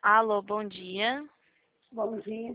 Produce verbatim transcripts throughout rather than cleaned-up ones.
Alô, bom dia. Bom dia.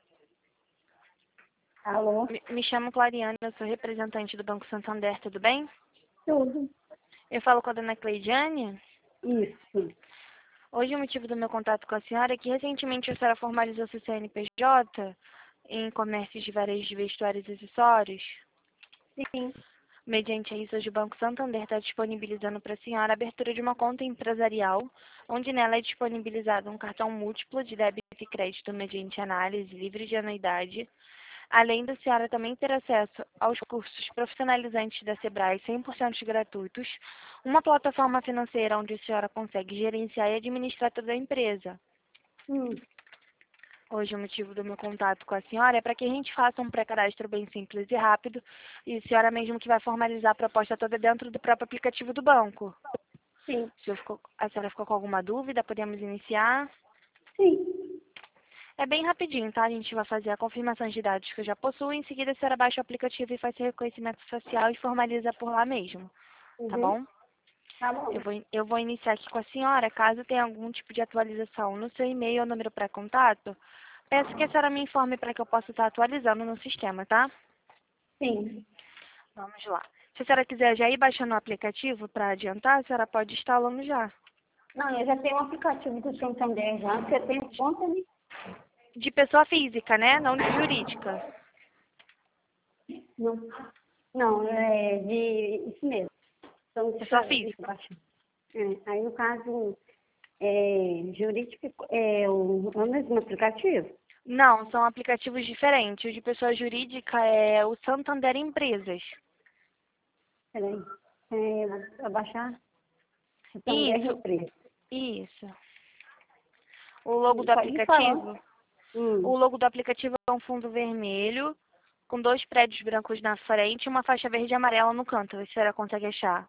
Alô? Me, me chamo Clariana, eu sou representante do Banco Santander, tudo bem? Tudo. Eu falo com a dona Cleidiane. Isso. Hoje o motivo do meu contato com a senhora é que recentemente a senhora formalizou seu C N P J em comércios de varejo de vestuários e acessórios. Sim. Mediante isso, hoje o Banco Santander está disponibilizando para a senhora a abertura de uma conta empresarial, onde nela é disponibilizado um cartão múltiplo de débito e crédito mediante análise livre de anuidade, além da senhora também ter acesso aos cursos profissionalizantes da Sebrae cem por cento gratuitos, uma plataforma financeira onde a senhora consegue gerenciar e administrar toda a empresa. Hum. Hoje o motivo do meu contato com a senhora é para que a gente faça um pré-cadastro bem simples e rápido, e a senhora mesmo que vai formalizar a proposta toda dentro do próprio aplicativo do banco. Sim. Se eu ficou- a senhora ficou com alguma dúvida, podemos iniciar. Sim. É bem rapidinho, tá? A gente vai fazer a confirmação de dados que eu já possuo, em seguida a senhora baixa o aplicativo e faz seu reconhecimento facial e formaliza por lá mesmo, tá Uhum. bom? Tá bom. Eu vou, eu vou iniciar aqui com a senhora. Caso tenha algum tipo de atualização no seu e-mail ou número pré-contato, peço que a senhora me informe para que eu possa estar atualizando no sistema, tá? Sim. Vamos lá. Se a senhora quiser já ir baixando o aplicativo para adiantar, a senhora pode instalando já. Não, eu já tenho um aplicativo do Santander já, porque eu tenho conta ali. De pessoa física, né? Não de jurídica. Não. Não, é de... Isso mesmo. Então, deixa Pessoa eu deixa eu física. baixar. É, aí, no caso, é, jurídico é o, é o mesmo aplicativo? Não, são aplicativos diferentes. O de pessoa jurídica é o Santander Empresas. Peraí. É, vou baixar. Santander Isso, Empresa. isso. O logo Hum, do Pode ir falando. aplicativo, Hum. o logo do aplicativo é um fundo vermelho, com dois prédios brancos na frente e uma faixa verde e amarela no canto. A senhora consegue achar?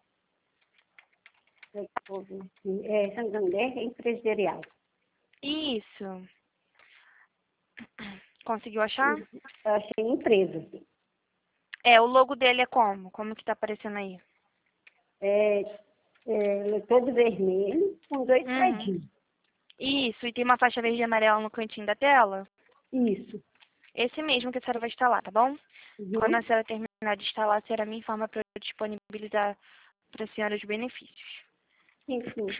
É, Santander Empresarial. Isso. Conseguiu achar? Eu achei empresa. É, o logo dele é como? Como que tá aparecendo aí? É, é, todo vermelho, com dois Uhum. predinhos. Isso, e tem uma faixa verde e amarela no cantinho da tela? Isso. Esse mesmo que a senhora vai instalar, tá bom? Quando a Uhum. senhora terminar de instalar, a senhora me informa para eu disponibilizar para a senhora os benefícios. Sim, sim.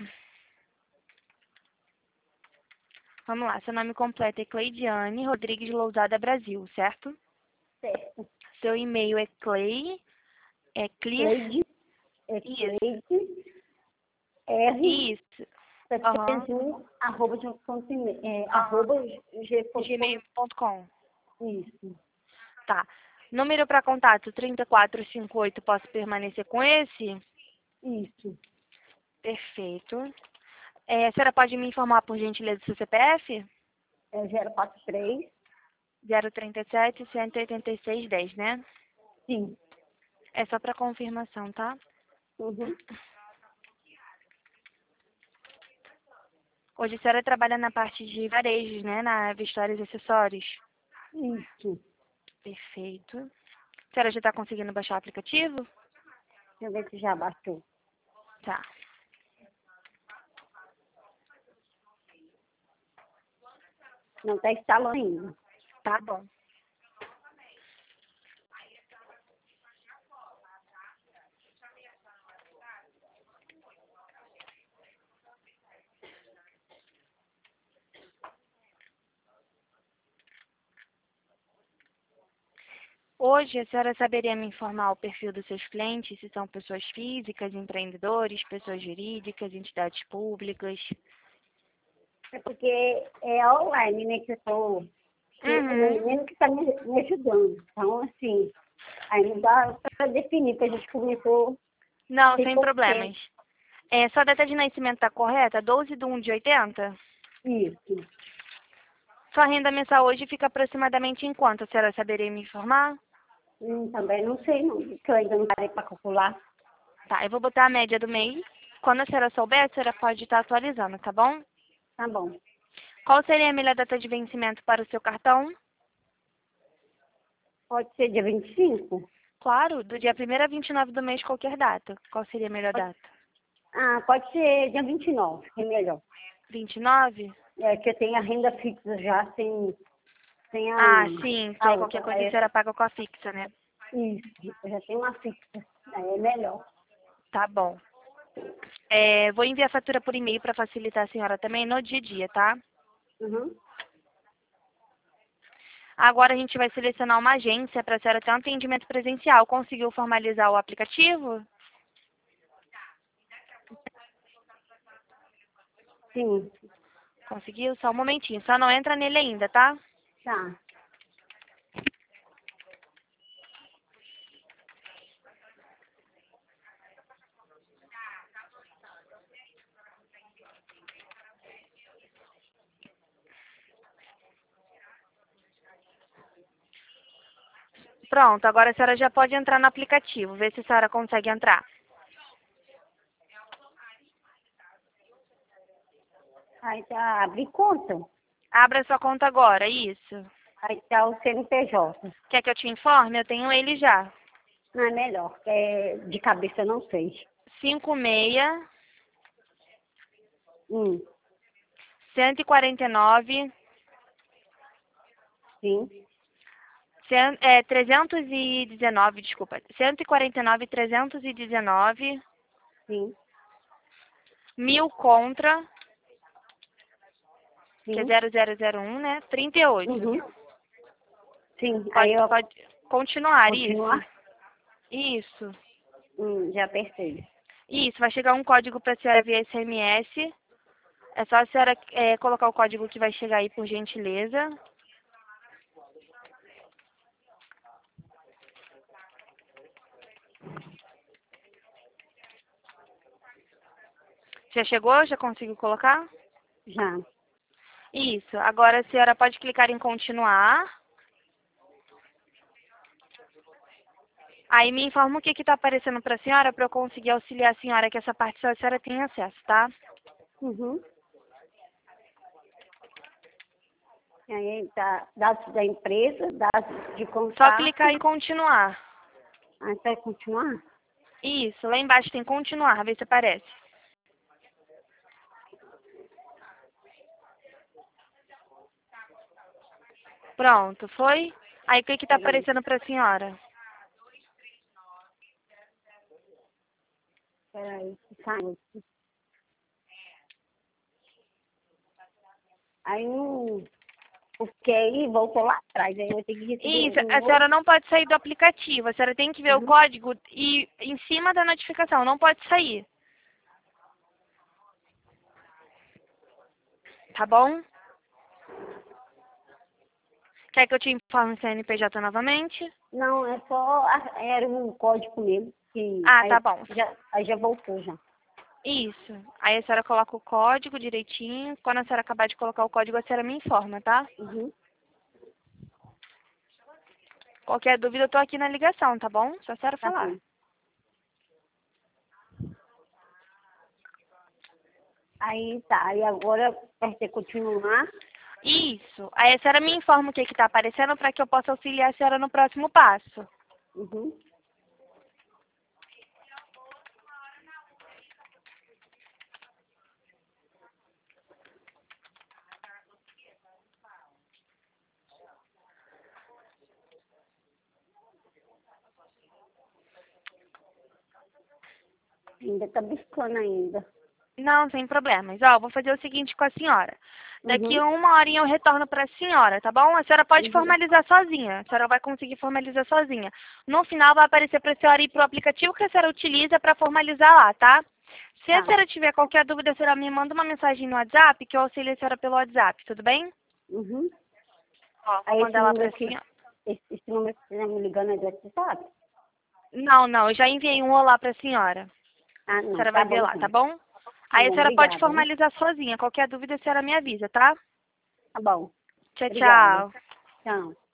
Vamos lá, seu nome completo é Cleidiane Rodrigues Lousada Brasil, certo? Certo. Seu e-mail é clay, é clear, Cleide, é isso, Cleide, R, isso, aham, setecentos e um, arroba, de ponto email, é, aham, arroba, g ponto com. gmail ponto com. Isso. Tá. Número para contato trinta e quatro cinquenta e oito, posso permanecer com esse? Isso. Perfeito. É, a senhora pode me informar, por gentileza, do seu C P F? É zero quatro três. zero trinta e sete, cento e oitenta e seis, dez, né? Sim. É só para confirmação, tá? Uhum. Hoje a senhora trabalha na parte de varejos, né? Na vestuários e acessórios. Isso. Perfeito. A senhora já está conseguindo baixar o aplicativo? Deixa eu ver se já baixou. Tá. Não está instalando ainda. Tá bom. Hoje a senhora saberia me informar o perfil dos seus clientes, se são pessoas físicas, empreendedores, pessoas jurídicas, entidades públicas? É porque é online, né, que eu tô, que o Uhum. menino que está me, me ajudando. Então, assim, aí não dá para definir, porque a gente começou Não, tem sem pouco tempo. problemas. É, sua data de nascimento está correta? doze de um de oitenta? Isso. Sua renda mensal hoje fica aproximadamente em quanto? A senhora saberia me informar? Hum, também não sei, não, porque eu ainda não parei para calcular. Tá, eu vou botar a média do mês. Quando a senhora souber, a senhora pode estar atualizando, tá bom? Tá bom. Qual seria a melhor data de vencimento para o seu cartão? Pode ser dia vinte e cinco? Claro, do dia primeiro a vinte e nove do mês, qualquer data. Qual seria a melhor Pode, data? ah, pode ser dia vinte e nove, que é melhor. vinte e nove? É que eu tenho a renda fixa já sem, sem a... Ah, sim. a Então qualquer outra. coisa a Aí, senhora paga com a fixa, né? isso, eu já tenho uma fixa. Aí é melhor. Tá bom. É, vou enviar a fatura por e-mail para facilitar a senhora também no dia a dia, tá? Uhum. Agora a gente vai selecionar uma agência para a senhora ter um atendimento presencial. Conseguiu formalizar o aplicativo? Sim, Conseguiu? Só um momentinho. Só não entra nele ainda, tá? tá. Pronto, agora a senhora já pode entrar no aplicativo. Ver se a senhora consegue entrar. Aí tá, abrir conta. Abra sua conta agora, isso. Aí tá o C N P J. Quer que eu te informe? Eu tenho ele já. Não é melhor, é, de cabeça eu não sei. cinco seis, Hum, cento e quarenta e nove, sim, cem, é, trezentos e dezenove, desculpa. cento e quarenta e nove, trezentos e dezenove, sim, mil contra, que é sim. zero zero zero um, né? trinta e oito. Uhum. Sim, aí Pode, eu pode continuar, isso. continuar. Isso. Hum, já apertei. Isso, vai chegar um código para a senhora via S M S. É só a senhora é, colocar o código que vai chegar aí, por gentileza. Já chegou? Já conseguiu colocar? Já. Isso. Agora a senhora pode clicar em continuar. Aí me informa o que está aparecendo para a senhora para eu conseguir auxiliar a senhora, que essa parte só a senhora tem acesso, tá? Uhum. Aí tá dados da empresa, dados de Só contato. clicar em continuar. Aí vai continuar? Isso. Lá embaixo tem continuar, vê se aparece. Pronto, foi? Aí o que está Peraí, aparecendo para a senhora? peraí, saiu. Aí não. Porque aí voltou lá atrás, aí eu vou ter que receber Isso, de a novo. senhora não pode sair do aplicativo, a senhora tem que ver o Uhum. código e em cima da notificação, não pode sair. Tá bom? Quer que eu te informe o C N P J novamente? Não, é só. a- Era um código mesmo. Que Ah, tá aí bom. já, aí já voltou já. Isso. Aí a senhora coloca o código direitinho. Quando a senhora acabar de colocar o código, a senhora me informa, tá? Uhum. Qualquer dúvida, eu tô aqui na ligação, tá bom? Só a senhora Tá falar. bom. Aí tá, aí agora apertei continuar. Isso. Aí a senhora me informa o que que tá aparecendo para que eu possa auxiliar a senhora no próximo passo. Uhum. Ainda tá buscando ainda. Não, sem problemas. Ó, vou fazer o seguinte com a senhora. Daqui Uhum. a uma horinha eu retorno para a senhora, tá bom? A senhora pode Uhum. formalizar sozinha. A senhora vai conseguir formalizar sozinha. No final vai aparecer para a senhora ir para o aplicativo que a senhora utiliza para formalizar lá, tá? Se a Tá. senhora tiver qualquer dúvida, a senhora me manda uma mensagem no WhatsApp que eu auxilio a senhora pelo WhatsApp, tudo bem? Uhum. Ó, vou Aí esse mandar lá para número a aqui, senhora. esse, esse número que você tá me ligando é do WhatsApp? Não, não, eu já enviei um olá para a senhora. Ah, A não. senhora vai Tá ver bom lá, tá então. bom? Tá Aí a bom, senhora pode obrigada, hein? formalizar sozinha. Qualquer dúvida, a senhora me avisa, tá? Tá bom. Tchau, Obrigada. tchau. Tchau.